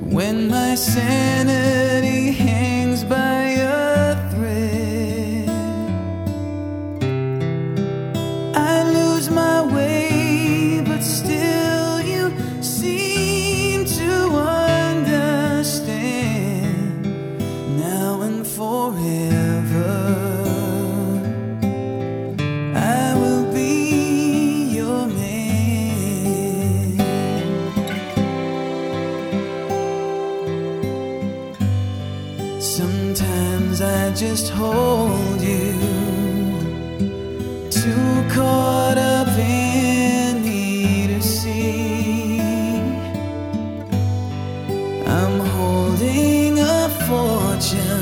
When my sanity hangs by a thread, I lose my way, but still you seem to understand. Now and forever, I will be your man. Sometimes I just hold you, too caught up in me to see I'm holding a fortune